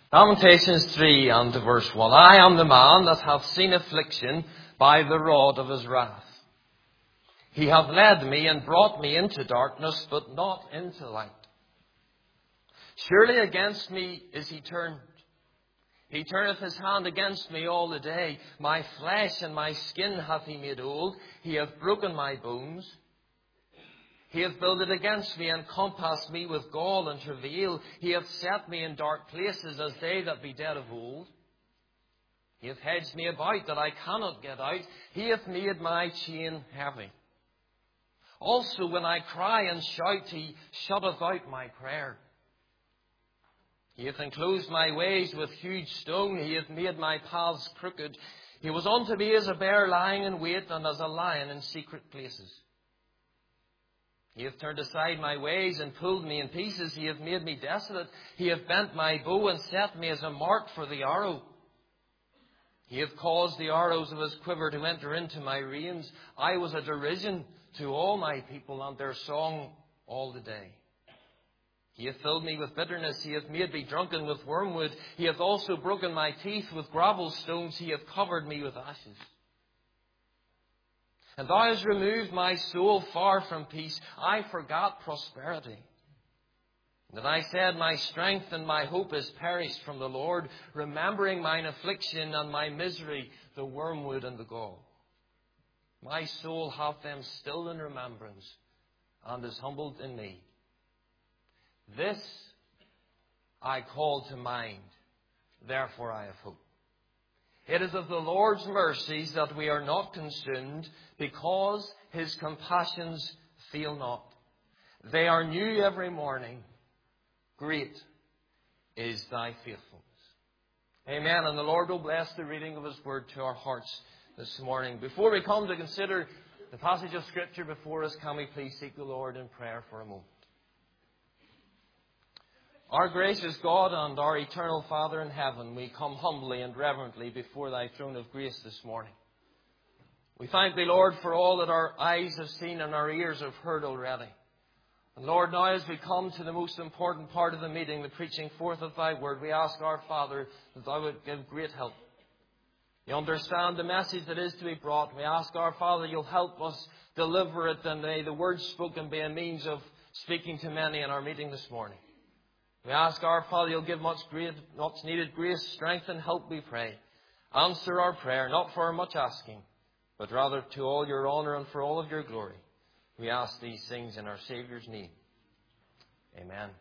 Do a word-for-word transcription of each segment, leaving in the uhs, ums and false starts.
Lamentations three and verse one. I am the man that hath seen affliction by the rod of his wrath. He hath led me and brought me into darkness, but not into light. Surely against me is he turned. He turneth his hand against me all the day. My flesh and my skin hath he made old. He hath broken my bones. He hath builded against me and compassed me with gall and travail. He hath set me in dark places as they that be dead of old. He hath hedged me about that I cannot get out. He hath made my chain heavy. Also when I cry and shout, he shutteth out my prayer. He hath enclosed my ways with huge stone. He hath made my paths crooked. He was unto me as a bear lying in wait, and as a lion in secret places. He hath turned aside my ways and pulled me in pieces. He hath made me desolate. He hath bent my bow and set me as a mark for the arrow. He hath caused the arrows of his quiver to enter into my reins. I was a derision to all my people, and their song all the day. He hath filled me with bitterness. He hath made me drunken with wormwood. He hath also broken my teeth with gravel stones. He hath covered me with ashes. And thou hast removed my soul far from peace. I forgot prosperity. And I said, my strength and my hope is perished from the Lord, remembering mine affliction and my misery, the wormwood and the gall. My soul hath them still in remembrance, and is humbled in me. This I call to mind, therefore I have hope. It is of the Lord's mercies that we are not consumed, because his compassions fail not. They are new every morning. Great is thy faithfulness. Amen. And the Lord will bless the reading of his word to our hearts this morning. Before we come to consider the passage of Scripture before us, can we please seek the Lord in prayer for a moment? Our gracious God and our eternal Father in heaven, we come humbly and reverently before thy throne of grace this morning. We thank thee, Lord, for all that our eyes have seen and our ears have heard already. And Lord, now as we come to the most important part of the meeting, the preaching forth of thy word, we ask our Father that thou would give great help. You understand the message that is to be brought. We ask our Father you'll help us deliver it, and may the words spoken be a means of speaking to many in our meeting this morning. We ask our Father you'll give much great, much needed grace, strength and help, we pray. Answer our prayer, not for much asking, but rather to all your honour and for all of your glory. We ask these things in our Saviour's name. Amen.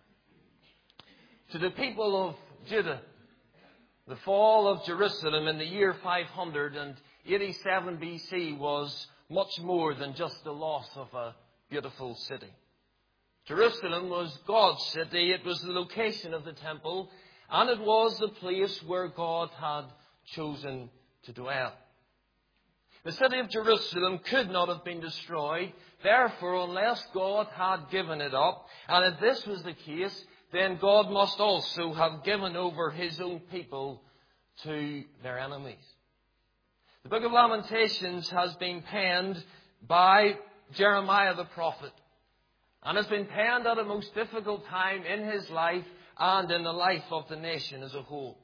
To the people of Judah, the fall of Jerusalem in the year five hundred eighty-seven B C was much more than just the loss of a beautiful city. Jerusalem was God's city. It was the location of the temple, and it was the place where God had chosen to dwell. The city of Jerusalem could not have been destroyed, therefore, unless God had given it up. And if this was the case, then God must also have given over his own people to their enemies. The book of Lamentations has been penned by Jeremiah the prophet, and has been penned at a most difficult time in his life and in the life of the nation as a whole.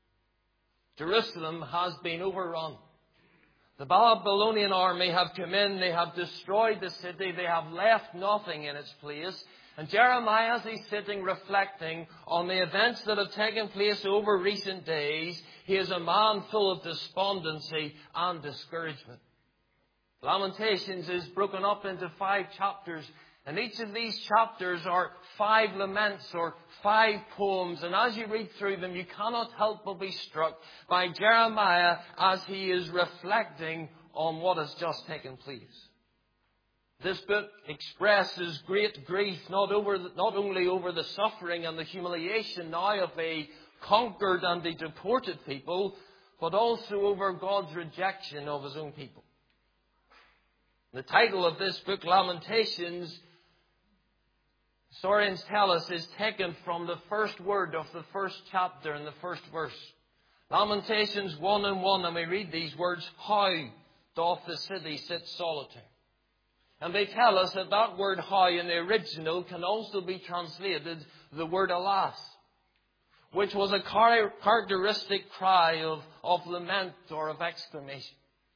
Jerusalem has been overrun. The Babylonian army have come in, they have destroyed the city, they have left nothing in its place. And Jeremiah, as he's sitting reflecting on the events that have taken place over recent days, he is a man full of despondency and discouragement. Lamentations is broken up into five chapters, and each of these chapters are five laments or five poems. And as you read through them, you cannot help but be struck by Jeremiah as he is reflecting on what has just taken place. This book expresses great grief, not over, not only over the suffering and the humiliation now of a conquered and a deported people, but also over God's rejection of his own people. The title of this book, Lamentations, historians tell us, is taken from the first word of the first chapter in the first verse. Lamentations one and one, and we read these words, "How doth the city sit solitary?" And they tell us that that word how in the original can also be translated the word alas. which was a char- characteristic cry of, of lament or of exclamation.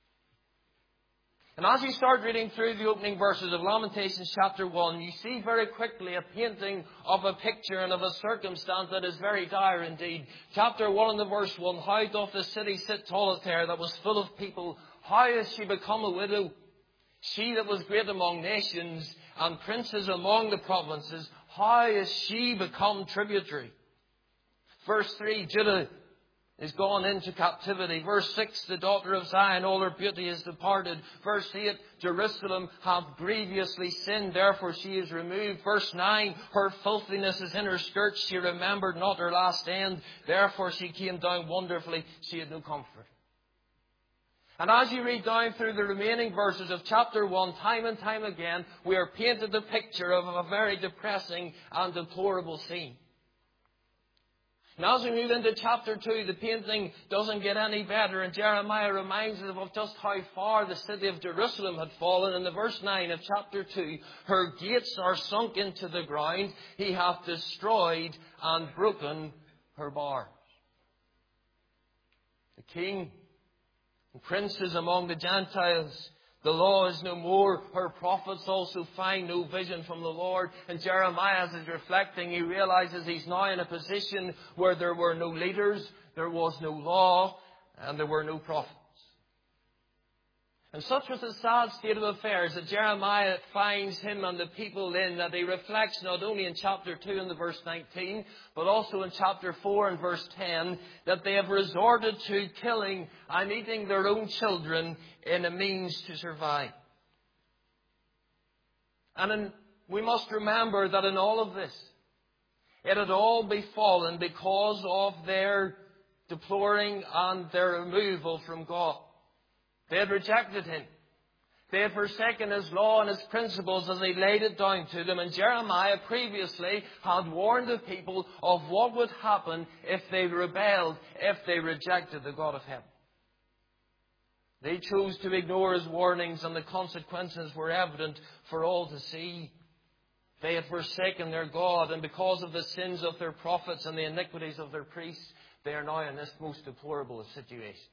And as you start reading through the opening verses of Lamentations chapter one, you see very quickly a painting of a picture and of a circumstance that is very dire indeed. Chapter one and the verse one, how doth the city sit solitary that was full of people? How is she become a widow? She that was great among nations and princes among the provinces, how is she become tributary? Verse three, Judah is gone into captivity. Verse six, the daughter of Zion, all her beauty is departed. Verse eight, Jerusalem hath grievously sinned, therefore she is removed. Verse nine, her filthiness is in her skirts, she remembered not her last end, therefore she came down wonderfully, she had no comfort. And as you read down through the remaining verses of chapter one, time and time again, we are painted the picture of a very depressing and deplorable scene. Now as we move into chapter two, the painting doesn't get any better, and Jeremiah reminds us of just how far the city of Jerusalem had fallen. In the verse nine of chapter two, her gates are sunk into the ground, he hath destroyed and broken her bars. The king and princes among the Gentiles, the law is no more. Her prophets also find no vision from the Lord. And Jeremiah, as he's reflecting, he realizes he's now in a position where there were no leaders, there was no law, and there were no prophets. And such was the sad state of affairs that Jeremiah finds him and the people in, that he reflects not only in chapter two and the verse nineteen, but also in chapter four and verse ten, that they have resorted to killing and eating their own children in a means to survive. And in, we must remember that in all of this, it had all befallen because of their deploring and their removal from God. They had rejected him. They had forsaken his law and his principles as he laid it down to them. And Jeremiah previously had warned the people of what would happen if they rebelled, if they rejected the God of heaven. They chose to ignore his warnings, and the consequences were evident for all to see. They had forsaken their God, and because of the sins of their prophets and the iniquities of their priests, they are now in this most deplorable of situations.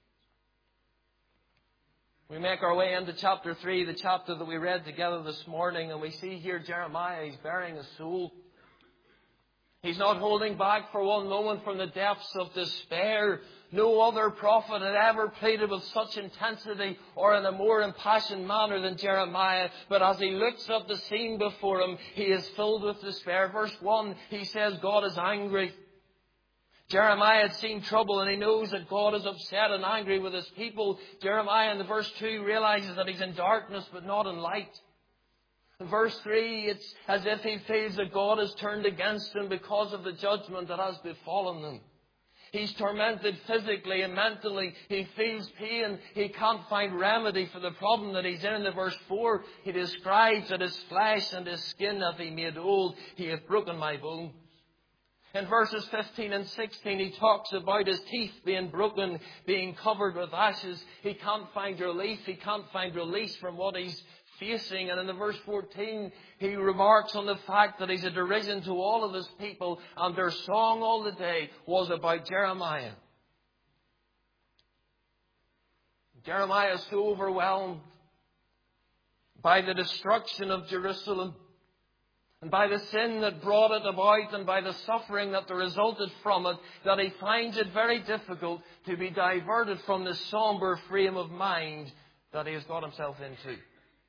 We make our way into chapter three, the chapter that we read together this morning, and we see here Jeremiah, he's bearing his soul. He's not holding back for one moment from the depths of despair. No other prophet had ever pleaded with such intensity or in a more impassioned manner than Jeremiah. But as he looks up the scene before him, he is filled with despair. Verse one, he says, God is angry. Jeremiah had seen trouble, and he knows that God is upset and angry with his people. Jeremiah in the verse two realizes that he's in darkness but not in light. In verse three, it's as if he feels that God has turned against him because of the judgment that has befallen them. He's tormented physically and mentally. He feels pain. He can't find remedy for the problem that he's in. In the verse four, he describes that his flesh and his skin hath he made old. He hath broken my bones. In verses fifteen and sixteen, he talks about his teeth being broken, being covered with ashes. He can't find relief. He can't find release from what he's facing. And in the verse fourteen, he remarks on the fact that he's a derision to all of his people, and their song all the day was about Jeremiah. Jeremiah is so overwhelmed by the destruction of Jerusalem, and by the sin that brought it about, and by the suffering that resulted from it, that he finds it very difficult to be diverted from the somber frame of mind that he has got himself into.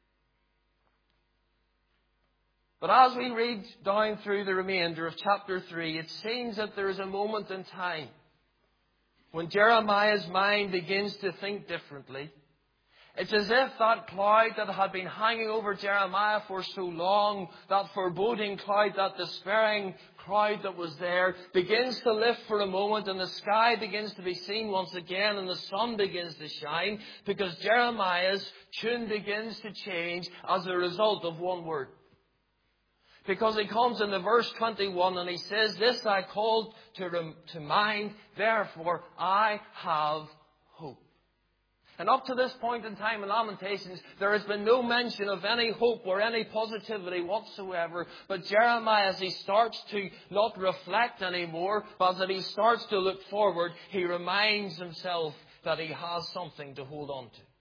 But as we read down through the remainder of chapter three, it seems that there is a moment in time when Jeremiah's mind begins to think differently. It's as if that cloud that had been hanging over Jeremiah for so long, that foreboding cloud, that despairing cloud that was there, begins to lift for a moment, and the sky begins to be seen once again, and the sun begins to shine, because Jeremiah's tune begins to change as a result of one word. Because he comes in the verse twenty-one and he says, "This I called to, rem- to mind, therefore I have hope." And up to this point in time in Lamentations, there has been no mention of any hope or any positivity whatsoever. But Jeremiah, as he starts to not reflect anymore, but that he starts to look forward, he reminds himself that he has something to hold on to.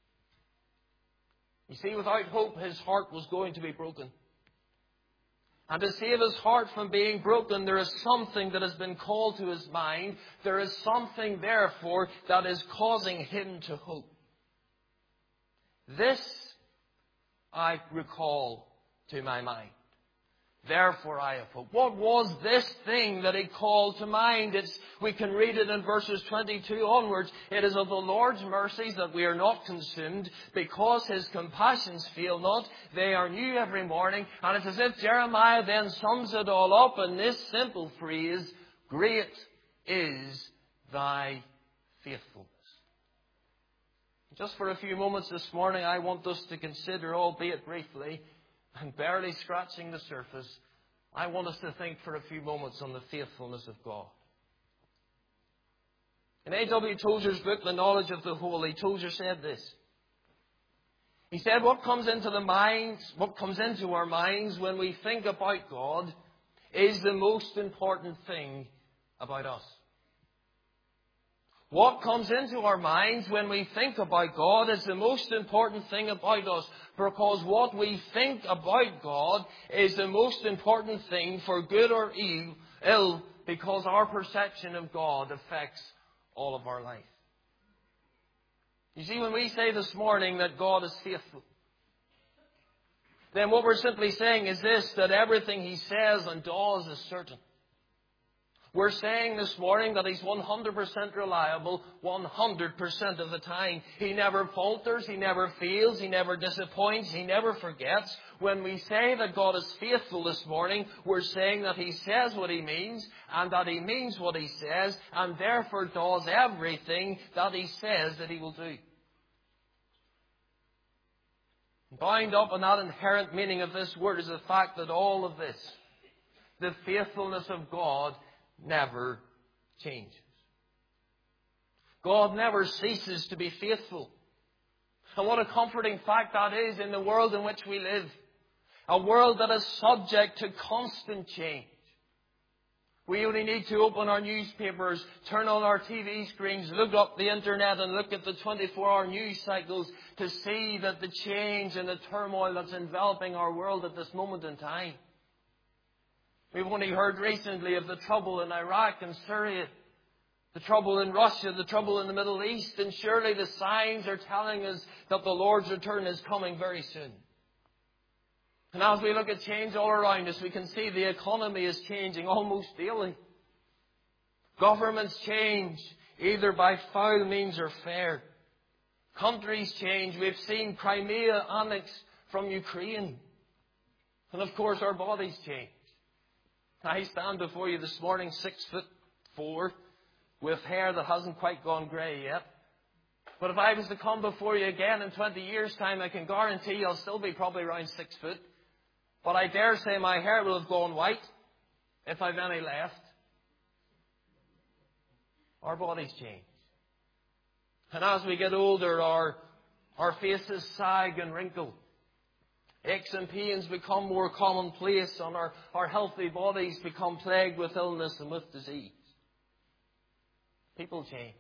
You see, without hope, his heart was going to be broken. And to save his heart from being broken, there is something that has been called to his mind. There is something, therefore, that is causing him to hope. This I recall to my mind. Therefore I have hope. What was this thing that he called to mind? It's, we can read it in verses twenty-two onwards. It is of the Lord's mercies that we are not consumed, because his compassions fail not. They are new every morning. And it's as if Jeremiah then sums it all up in this simple phrase, great is thy faithfulness. Just for a few moments this morning, I want us to consider, albeit briefly, and barely scratching the surface, I want us to think for a few moments on the faithfulness of God. In A W Tozer's book, The Knowledge of the Holy, Tozer said this. He said, what comes into the minds, what comes into our minds when we think about God is the most important thing about us. What comes into our minds when we think about God is the most important thing about us, because what we think about God is the most important thing, for good or ill, because our perception of God affects all of our life. You see, when we say this morning that God is faithful, then what we're simply saying is this, that everything he says and does is certain. We're saying this morning that he's one hundred percent reliable one hundred percent of the time. He never falters, he never fails, he never disappoints, he never forgets. When we say that God is faithful this morning, we're saying that he says what he means, and that he means what he says, and therefore does everything that he says that he will do. Bound up in that inherent meaning of this word is the fact that all of this, the faithfulness of God, never changes. God never ceases to be faithful. And what a comforting fact that is in the world in which we live. A world that is subject to constant change. We only need to open our newspapers, turn on our T V screens, look up the internet and look at the twenty-four hour news cycles to see that the change and the turmoil that's enveloping our world at this moment in time. We've only heard recently of the trouble in Iraq and Syria, the trouble in Russia, the trouble in the Middle East, and surely the signs are telling us that the Lord's return is coming very soon. And as we look at change all around us, we can see the economy is changing almost daily. Governments change, either by foul means or fair. Countries change. We've seen Crimea annexed from Ukraine. And of course our bodies change. I stand before you this morning, six foot four, with hair that hasn't quite gone grey yet. But if I was to come before you again in twenty years' time, I can guarantee you I'll still be probably around six foot. But I dare say my hair will have gone white, if I've any left. Our bodies change. And as we get older, our, our faces sag and wrinkle. Aches and pains become more commonplace, and our, our healthy bodies become plagued with illness and with disease. People change.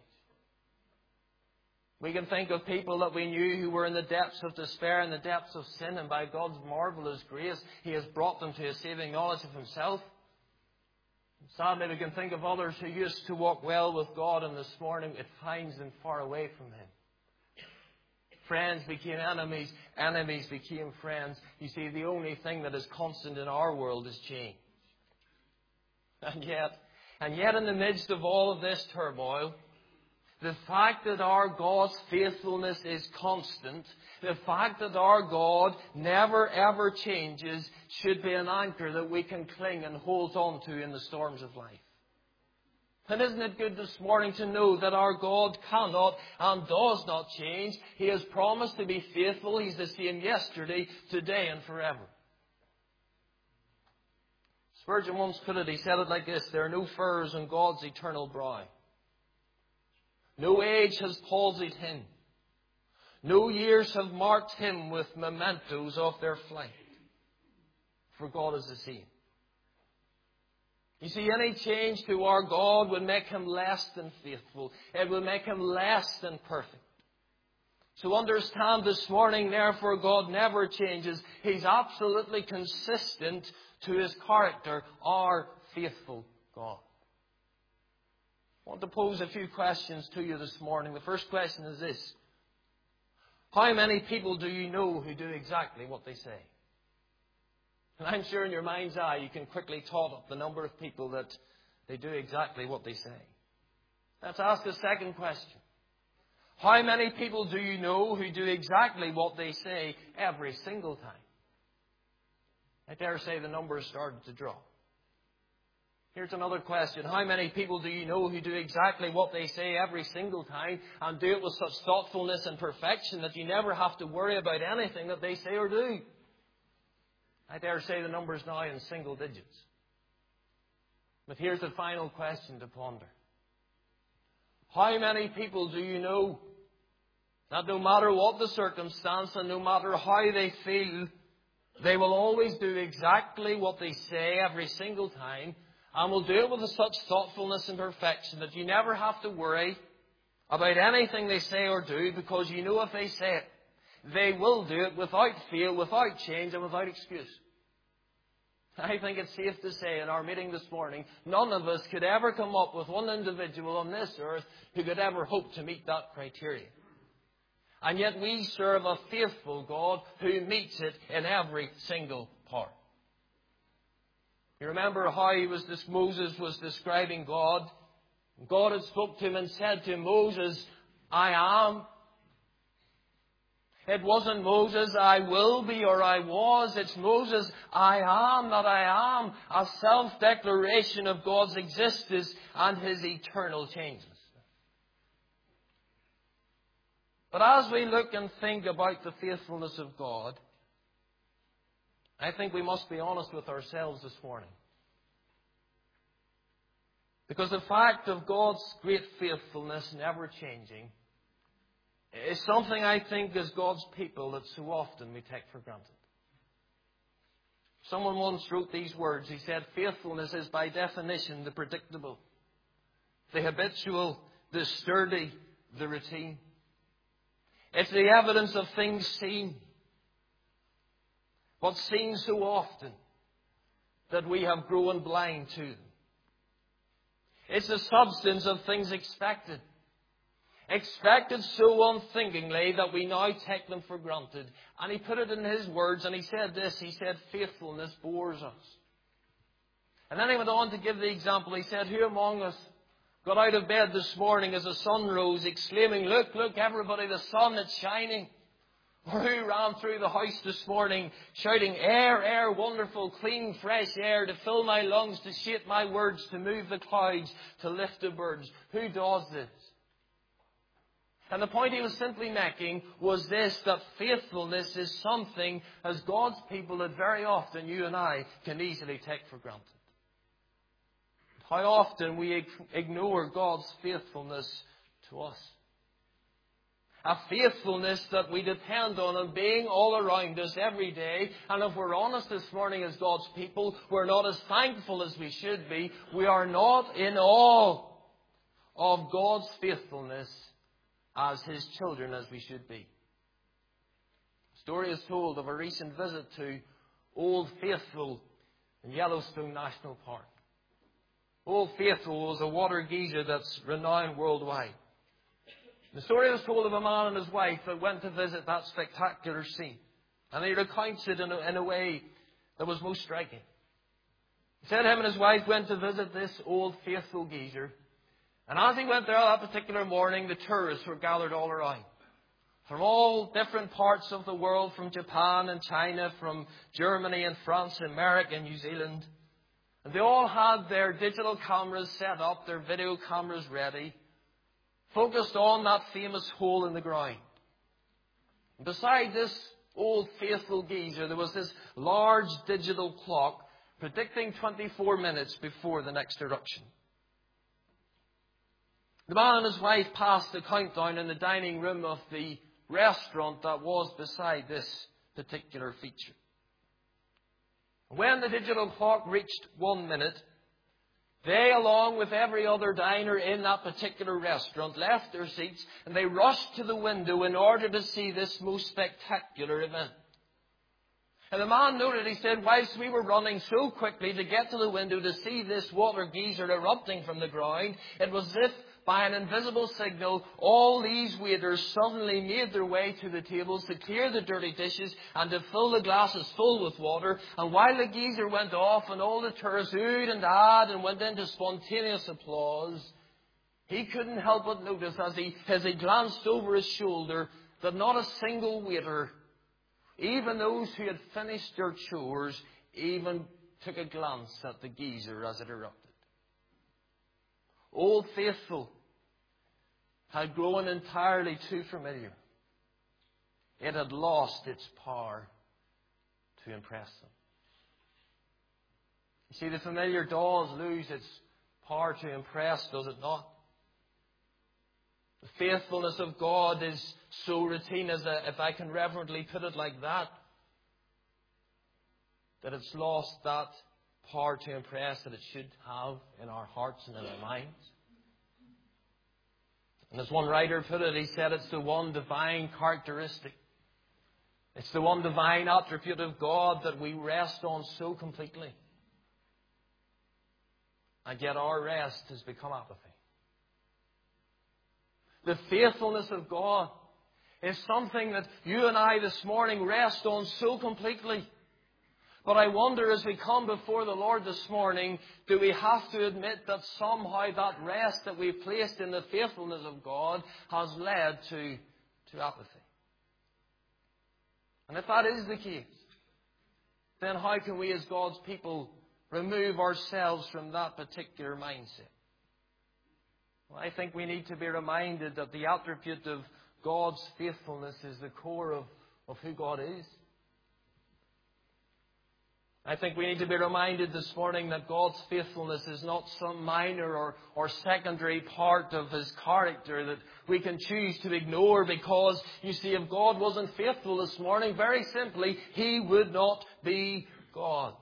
We can think of people that we knew who were in the depths of despair, in the depths of sin, and by God's marvellous grace, he has brought them to a saving knowledge of himself. Sadly, we can think of others who used to walk well with God, and this morning it finds them far away from him. Friends became enemies, enemies became friends. You see, the only thing that is constant in our world is change. And yet, and yet in the midst of all of this turmoil, the fact that our God's faithfulness is constant, the fact that our God never ever changes, should be an anchor that we can cling and hold on to in the storms of life. And isn't it good this morning to know that our God cannot and does not change? He has promised to be faithful. He's the same yesterday, today, and forever. Spurgeon once put it, he said it like this: there are no furrows on God's eternal brow. No age has palsied him. No years have marked him with mementos of their flight. For God is the same. You see, any change to our God would make him less than faithful. It would make him less than perfect. So understand this morning, therefore, God never changes. He's absolutely consistent to his character, our faithful God. I want to pose a few questions to you this morning. The first question is this. How many people do you know who do exactly what they say? And I'm sure in your mind's eye you can quickly tot up the number of people that they do exactly what they say. Let's ask a second question. How many people do you know who do exactly what they say every single time? I dare say the numbers started to drop. Here's another question. How many people do you know who do exactly what they say every single time and do it with such thoughtfulness and perfection that you never have to worry about anything that they say or do? I dare say the number's now in single digits. But here's the final question to ponder. How many people do you know that no matter what the circumstance and no matter how they feel, they will always do exactly what they say every single time, and will do it with such thoughtfulness and perfection that you never have to worry about anything they say or do, because you know if they say it, they will do it without fail, without change, and without excuse. I think it's safe to say in our meeting this morning, none of us could ever come up with one individual on this earth who could ever hope to meet that criteria. And yet we serve a faithful God who meets it in every single part. You remember how he was this, Moses was describing God. God had spoke to him and said to Moses, I am. It wasn't Moses, I will be or I was. It's Moses, I am that I am. A self-declaration of God's existence and his eternal changes. But as we look and think about the faithfulness of God, I think we must be honest with ourselves this morning. Because the fact of God's great faithfulness never changing is something I think as God's people that so often we take for granted. Someone once wrote these words. He said, faithfulness is by definition the predictable, the habitual, the sturdy, the routine. It's the evidence of things seen, but seen so often that we have grown blind to them. It's the substance of things expected. Expected so unthinkingly that we now take them for granted. And he put it in his words, and he said this, he said, faithfulness bores us. And then he went on to give the example. He said, who among us got out of bed this morning as the sun rose, exclaiming, look, look, everybody, the sun is shining? Or who ran through the house this morning shouting, air, air, wonderful, clean, fresh air to fill my lungs, to shape my words, to move the clouds, to lift the birds? Who does this? And the point he was simply making was this, that faithfulness is something as God's people that very often you and I can easily take for granted. How often we ignore God's faithfulness to us. A faithfulness that we depend on and being all around us every day. And if we're honest this morning as God's people, we're not as thankful as we should be. We are not in awe of God's faithfulness as his children as we should be. A story is told of a recent visit to Old Faithful in Yellowstone National Park. Old Faithful was a water geyser that's renowned worldwide. The story was told of a man and his wife that went to visit that spectacular scene. And he recounts it in a, in a way that was most striking. He said him and his wife went to visit this Old Faithful geyser. And as he went there that particular morning, the tourists were gathered all around. From all different parts of the world, from Japan and China, from Germany and France, America and New Zealand. And they all had their digital cameras set up, their video cameras ready, focused on that famous hole in the ground. And beside this Old Faithful geyser, there was this large digital clock predicting twenty-four minutes before the next eruption. The man and his wife passed the countdown in the dining room of the restaurant that was beside this particular feature. When the digital clock reached one minute, they, along with every other diner in that particular restaurant, left their seats and they rushed to the window in order to see this most spectacular event. And the man noted, he said, whilst we were running so quickly to get to the window to see this water geyser erupting from the ground, it was as if by an invisible signal, all these waiters suddenly made their way to the tables to clear the dirty dishes and to fill the glasses full with water. And while the geyser went off and all the tourists oohed and ahed and went into spontaneous applause, he couldn't help but notice as he, as he glanced over his shoulder that not a single waiter, even those who had finished their chores, even took a glance at the geyser as it erupted. Old Faithful had grown entirely too familiar. It had lost its power to impress them. You see, the familiar does lose its power to impress, does it not? The faithfulness of God is so routine, as a, if I can reverently put it like that, that it's lost that power to impress that it should have in our hearts and in our minds. And as one writer put it, he said it's the one divine characteristic. It's the one divine attribute of God that we rest on so completely. And yet our rest has become apathy. The faithfulness of God is something that you and I this morning rest on so completely. But I wonder, as we come before the Lord this morning, do we have to admit that somehow that rest that we've placed in the faithfulness of God has led to, to apathy? And if that is the case, then how can we as God's people remove ourselves from that particular mindset? Well, I think we need to be reminded that the attribute of God's faithfulness is the core of, of who God is. I think we need to be reminded this morning that God's faithfulness is not some minor or, or secondary part of His character that we can choose to ignore because, you see, if God wasn't faithful this morning, very simply, He would not be God.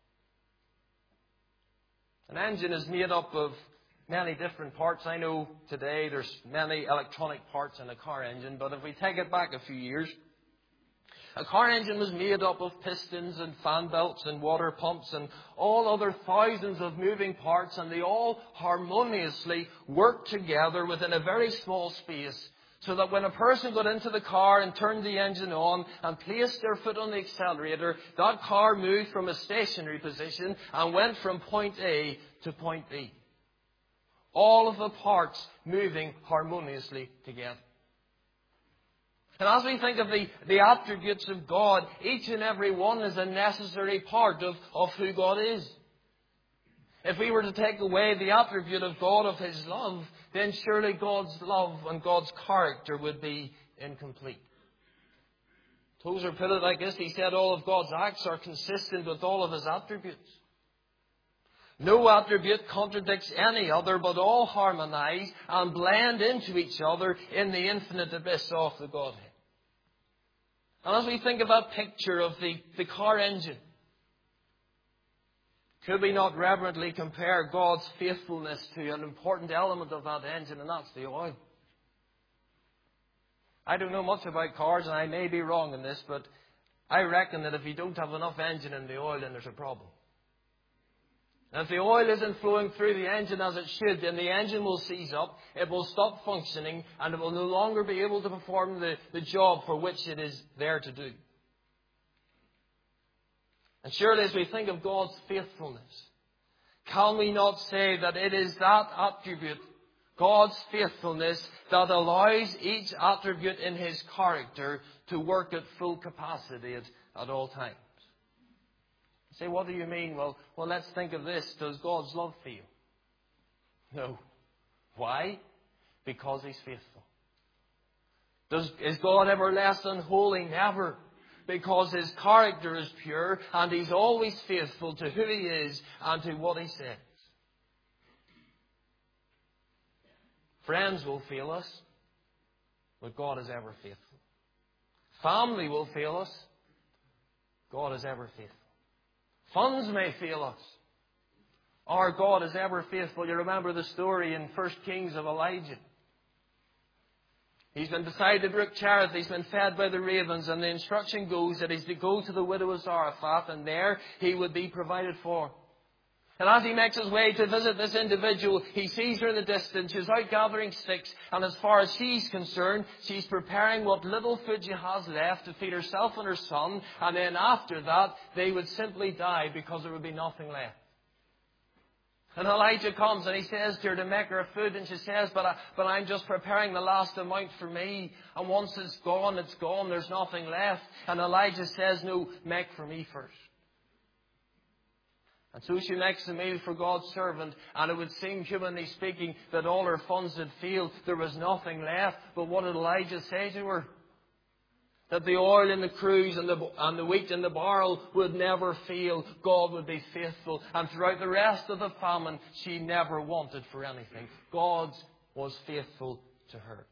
An engine is made up of many different parts. I know today there's many electronic parts in a car engine, but if we take it back a few years, a car engine was made up of pistons and fan belts and water pumps and all other thousands of moving parts, and they all harmoniously worked together within a very small space, so that when a person got into the car and turned the engine on and placed their foot on the accelerator, that car moved from a stationary position and went from point A to point B. All of the parts moving harmoniously together. And as we think of the, the attributes of God, each and every one is a necessary part of, of who God is. If we were to take away the attribute of God of His love, then surely God's love and God's character would be incomplete. Tozer put it like this. He said all of God's acts are consistent with all of His attributes. No attribute contradicts any other, but all harmonize and blend into each other in the infinite abyss of the Godhead. And as we think of that picture of the, the car engine, could we not reverently compare God's faithfulness to an important element of that engine, and that's the oil? I don't know much about cars, and I may be wrong in this, but I reckon that if you don't have enough engine in the oil, then there's a problem. And if the oil isn't flowing through the engine as it should, then the engine will seize up, it will stop functioning, and it will no longer be able to perform the, the job for which it is there to do. And surely as we think of God's faithfulness, can we not say that it is that attribute, God's faithfulness, that allows each attribute in His character to work at full capacity at, at all times? Say, what do you mean? Well, well, let's think of this. Does God's love fail? No. Why? Because He's faithful. Does, is God ever less than holy? Never. Because His character is pure and He's always faithful to who He is and to what He says. Friends will fail us, but God is ever faithful. Family will fail us. God is ever faithful. Funds may fail us. Our God is ever faithful. You remember the story in First Kings of Elijah. He's been beside the brook Cherith. He's been fed by the ravens. And the instruction goes that he's to go to the widow of Zarephath, and there he would be provided for. And as he makes his way to visit this individual, he sees her in the distance. She's out gathering sticks. And as far as she's concerned, she's preparing what little food she has left to feed herself and her son. And then after that, they would simply die because there would be nothing left. And Elijah comes and he says to her to make her food. And she says, but, I, but I'm just preparing the last amount for me. And once it's gone, it's gone. There's nothing left. And Elijah says, no, make for me first. And so she makes a meal for God's servant, and it would seem, humanly speaking, that all her funds had failed. There was nothing left. But what did Elijah say to her? That the oil in the cruse and the, and the wheat in the barrel would never fail. God would be faithful. And throughout the rest of the famine, she never wanted for anything. God was faithful to her.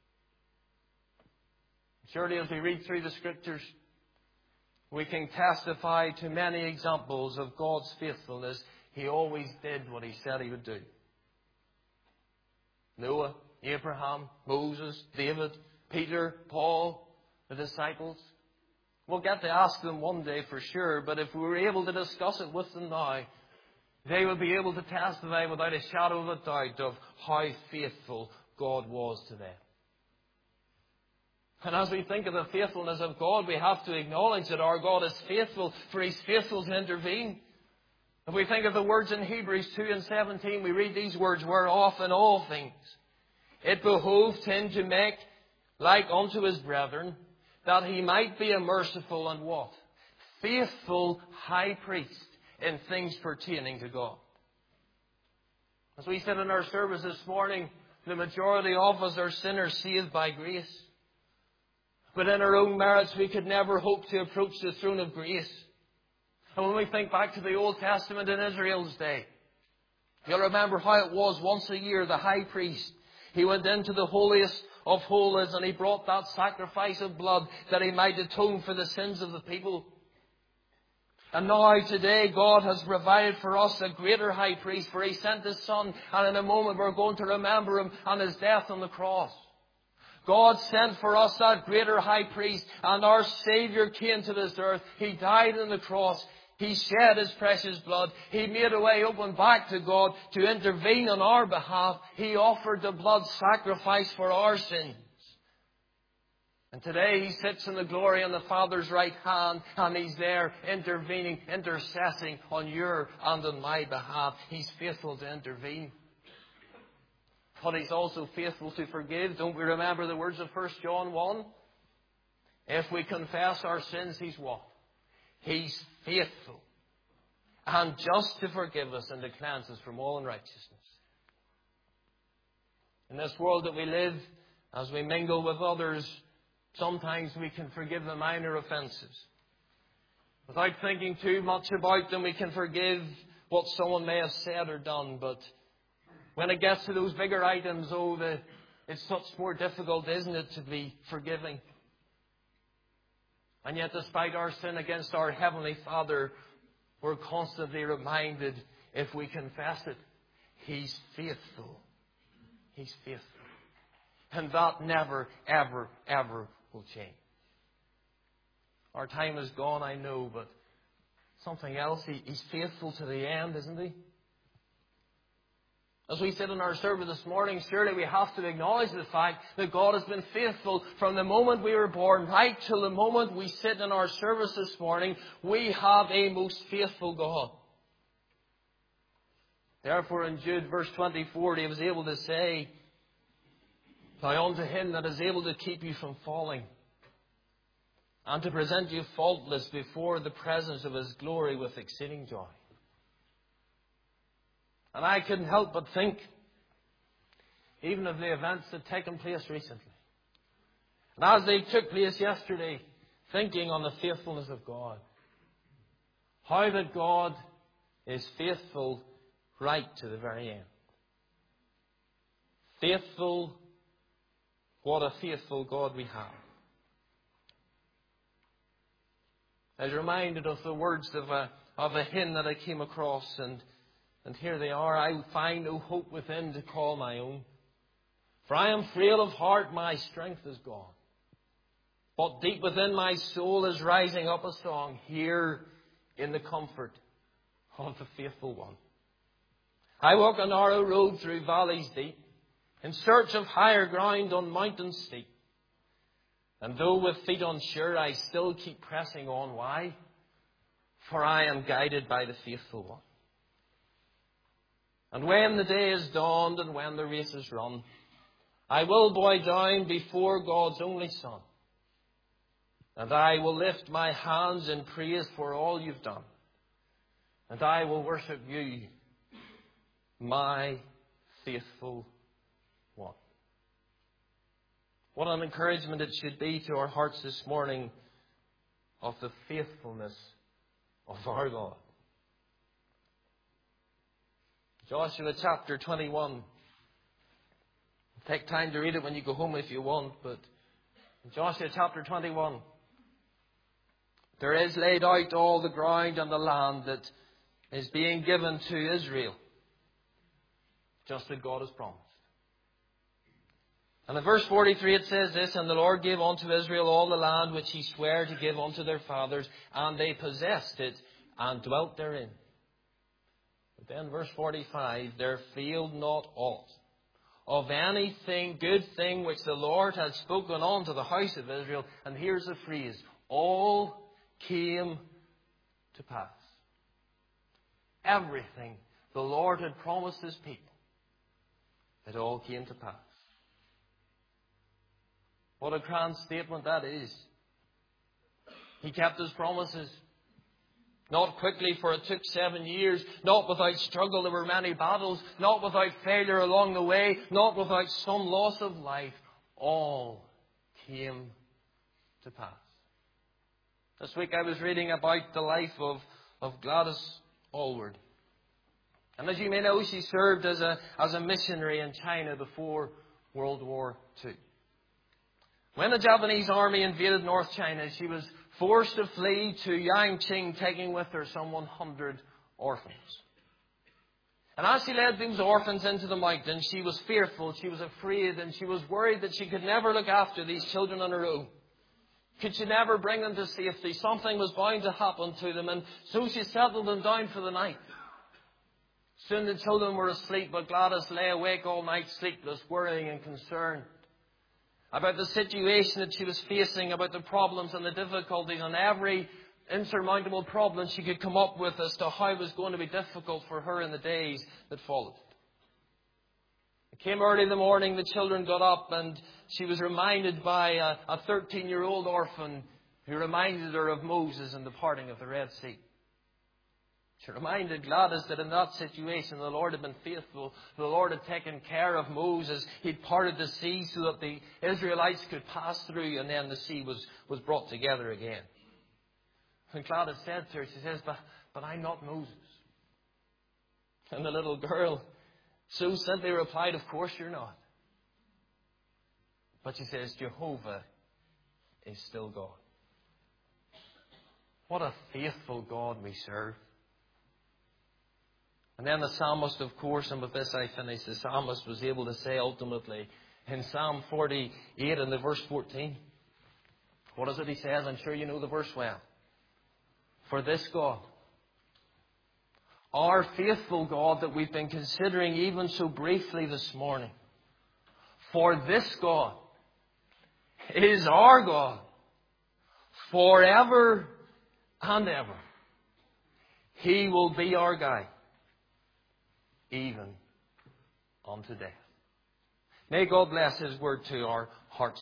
Surely as we read through the Scriptures, we can testify to many examples of God's faithfulness. He always did what He said He would do. Noah, Abraham, Moses, David, Peter, Paul, the disciples. We'll get to ask them one day for sure, but if we were able to discuss it with them now, they would be able to testify without a shadow of a doubt of how faithful God was to them. And as we think of the faithfulness of God, we have to acknowledge that our God is faithful, for He's faithful to intervene. If we think of the words in Hebrews two and seventeen, we read these words, whereof in all things it behoved Him to make like unto His brethren, that He might be a merciful and what? Faithful high priest in things pertaining to God. As we said in our service this morning, the majority of us are sinners saved by grace. But in our own merits, we could never hope to approach the throne of grace. And when we think back to the Old Testament in Israel's day, you'll remember how it was once a year, the high priest, he went into the holiest of holies and he brought that sacrifice of blood that he might atone for the sins of the people. And now today God has provided for us a greater high priest, for He sent His Son, and in a moment we're going to remember Him and His death on the cross. God sent for us that greater high priest, and our Saviour came to this earth. He died on the cross. He shed His precious blood. He made a way open back to God to intervene on our behalf. He offered the blood sacrifice for our sins. And today He sits in the glory on the Father's right hand, and He's there intervening, intercessing on your and on my behalf. He's faithful to intervene. But He's also faithful to forgive. Don't we remember the words of First John one? If we confess our sins, He's what? He's faithful and just to forgive us and to cleanse us from all unrighteousness. In this world that we live, as we mingle with others, sometimes we can forgive the minor offences. Without thinking too much about them, we can forgive what someone may have said or done. But when it gets to those bigger items, oh, the, it's much more difficult, isn't it, to be forgiving. And yet, despite our sin against our Heavenly Father, we're constantly reminded, if we confess it, He's faithful. He's faithful. And that never, ever, ever will change. Our time is gone, I know, but something else, he, He's faithful to the end, isn't He? As we said in our service this morning, surely we have to acknowledge the fact that God has been faithful from the moment we were born right till the moment we sit in our service this morning. We have a most faithful God. Therefore in Jude verse twenty-four, He was able to say, now unto Him that is able to keep you from falling and to present you faultless before the presence of His glory with exceeding joy. And I couldn't help but think, even of the events that have taken place recently. And as they took place yesterday, thinking on the faithfulness of God. How that God is faithful right to the very end. Faithful, what a faithful God we have. I was reminded of the words of a, of a hymn that I came across, and, and here they are. I find no hope within to call my own. For I am frail of heart, my strength is gone. But deep within my soul is rising up a song, here in the comfort of the faithful one. I walk a narrow road through valleys deep, in search of higher ground on mountains steep. And though with feet unsure, I still keep pressing on. Why? For I am guided by the faithful one. And when the day is dawned and when the race is run, I will bow down before God's only Son. And I will lift my hands in praise for all you've done. And I will worship you, my faithful one. What an encouragement it should be to our hearts this morning of the faithfulness of our God. Joshua chapter twenty-one. Take time to read it when you go home if you want, but in Joshua chapter twenty-one, there is laid out all the ground and the land that is being given to Israel, just as God has promised. And in verse forty-three it says this, And the Lord gave unto Israel all the land which he sware to give unto their fathers, and they possessed it and dwelt therein. But then verse forty-five, There failed not aught of anything, good thing, which the Lord had spoken unto the house of Israel. And here's the phrase, all came to pass. Everything the Lord had promised his people, it all came to pass. What a grand statement that is. He kept his promises. Not quickly, for it took seven years. Not without struggle, there were many battles. Not without failure along the way. Not without some loss of life. All came to pass. This week I was reading about the life of, of Gladys Aylward. And as you may know, she served as a, as a missionary in China before World War Two. When the Japanese army invaded North China, she was forced to flee to Yangqing, taking with her some one hundred orphans. And as she led those orphans into the mountains, she was fearful, she was afraid, and she was worried that she could never look after these children on her own. Could she never bring them to safety? Something was bound to happen to them, and so she settled them down for the night. Soon the children were asleep, but Gladys lay awake all night, sleepless, worrying and concerned about the situation that she was facing, about the problems and the difficulties, and every insurmountable problem she could come up with as to how it was going to be difficult for her in the days that followed. It came early in the morning, the children got up, and she was reminded by a, a thirteen-year-old orphan who reminded her of Moses and the parting of the Red Sea. She reminded Gladys that in that situation the Lord had been faithful. The Lord had taken care of Moses. He'd parted the sea so that the Israelites could pass through, and then the sea was, was brought together again. And Gladys said to her, she says, but, but I'm not Moses. And the little girl so simply replied, of course you're not. But she says, Jehovah is still God. What a faithful God we serve. And then the psalmist, of course, and with this I finish, the psalmist was able to say ultimately in Psalm forty-eight and the verse fourteen. What is it he says? I'm sure you know the verse well. For this God, our faithful God that we've been considering even so briefly this morning, for this God is our God forever and ever. He will be our guide, even unto death. May God bless His word to our hearts